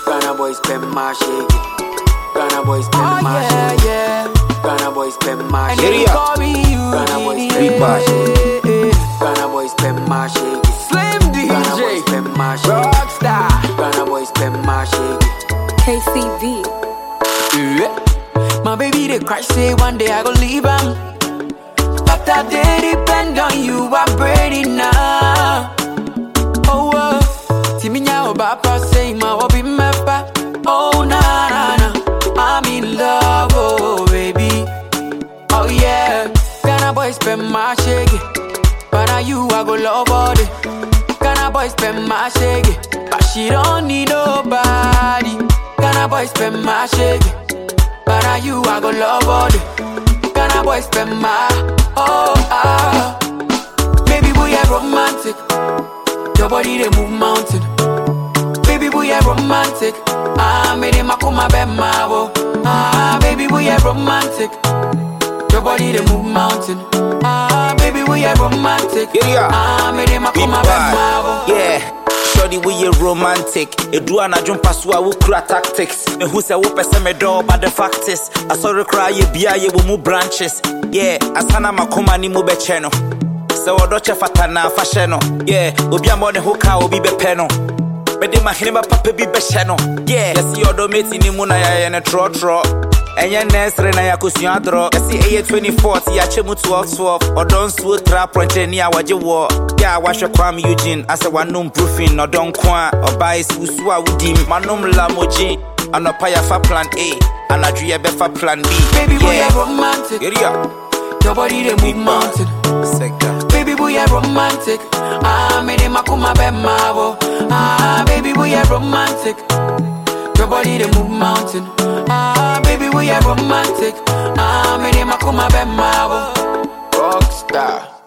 Ghana boys spend my shake it. Ghana boys spend my shake it. Ghana boys spend my shake it. Ghana boys spend my shake it. Ghana boys spend my shake it. Slim DJ, Ghana boys spend my shake it. Rockstar, Ghana boys spend my shake it. KCV. My baby they cry say one day I go leave him, but I did depend on you. I'm ready now. Oh, Timinya Obapa say my obi mepa. Oh na na na, I'm in love, oh baby. Oh yeah, Ghana boys spend my shake it, but now you I go love all day. Ghana boys spend my shake it, but she don't need nobody. Ghana boys spend my shake it, but now you I go love all day. Ghana boys spend my baby boy you're romantic. Your body they move mountain. Baby boy you're romantic. Made him akuma bema wo. Baby boy you're romantic. Your body they move mountain. Baby boy you're romantic. Made him akuma bema wo. Yeah. Shorty, we a romantic. A do an adjun paswa who cra tactics. And who say, whoop a me door, but the fact is, I saw the cry, ye be a will move branches. Yeah, Asana Makoma ni mube channel. So, Docha Fatana, Fasheno. Yeah, Ubia more than Hoka will be Bepeno. But they might never papa be Besheno. Yeah, yes, your dometi ni Munaya and a trot. And your nest Renaya Kusiadro. See, 24, Yachemu 12, or don't swoot trap on Chenia, what you war. Yeah, wash your crime, Eugene, as a one noon proofing, or don't qua, or buy Susua Udim, Manum Lamoji, and a paya for plan A, and a Dria Befa plan B. Baby boy, you're romantic. Your body, they move mountain. Baby boy, you're romantic. Made him akuma bema wo. Baby boy, you're romantic. Your body, they move mountain. Baby, we are romantic. Made him akuma bema wo. Rockstar.